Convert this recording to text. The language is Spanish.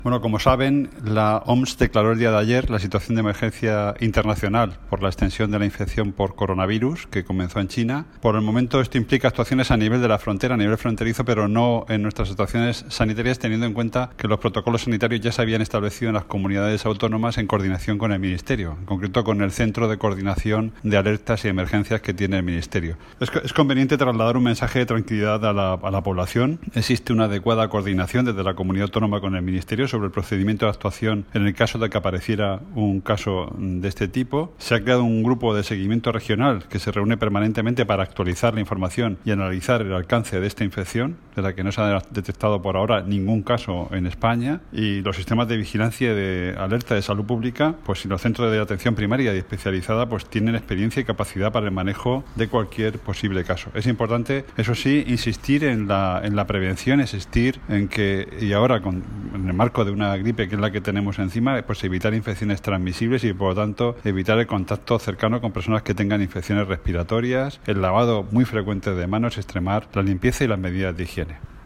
Bueno, como saben, la OMS declaró el día de ayer la situación de emergencia internacional por la extensión de la infección por coronavirus que comenzó en China. Por el momento esto implica actuaciones a nivel de la frontera, a nivel fronterizo, pero no en nuestras situaciones sanitarias, teniendo en cuenta que los protocolos sanitarios ya se habían establecido en las comunidades autónomas en coordinación con el Ministerio, en concreto con el Centro de Coordinación de Alertas y Emergencias que tiene el Ministerio. Es conveniente trasladar un mensaje de tranquilidad a la población. Existe una adecuada coordinación desde la comunidad autónoma con el Ministerio sobre el procedimiento de actuación en el caso de que apareciera un caso de este tipo. Se ha creado un grupo de seguimiento regional que se reúne permanentemente para actualizar la información y analizar el alcance de esta infección, de la que no se ha detectado por ahora ningún caso en España, y los sistemas de vigilancia y de alerta de salud pública, pues los centros de atención primaria y especializada pues tienen experiencia y capacidad para el manejo de cualquier posible caso. Es importante, eso sí, insistir en la prevención, insistir en que, y ahora en el marco de una gripe que es la que tenemos encima, pues evitar infecciones transmisibles y por lo tanto evitar el contacto cercano con personas que tengan infecciones respiratorias, el lavado muy frecuente de manos, extremar la limpieza y las medidas de higiene.